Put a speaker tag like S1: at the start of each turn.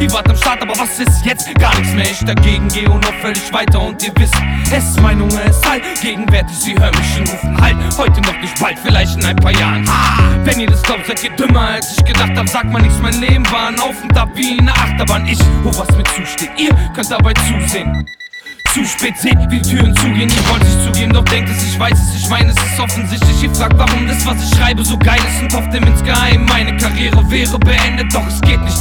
S1: privat am Start, aber was ist jetzt? Gar nichts mehr, ich dagegen gehe und noch völlig weiter. Und ihr wisst, es Meinung ist halt gegenwärtig, sie hören mich und rufen halt. Heute noch nicht, bald, vielleicht in ein paar Jahren. Wenn ihr das glaubt, seid ihr dümmer als ich gedacht hab. Sagt man nichts, mein Leben war ein Auf und Ab wie eine Achterbahn. Ich, was mir zusteht, ihr könnt dabei zusehen. Zu spät seht, wie die Türen zugehen. Ihr wollt nicht zugeben, doch denkt es, ich weiß es. Ich meine, es ist offensichtlich. Ihr fragt, warum das, was ich schreibe, so geil ist und hofft insgeheim meine Karriere wäre beendet. Doch es geht nicht.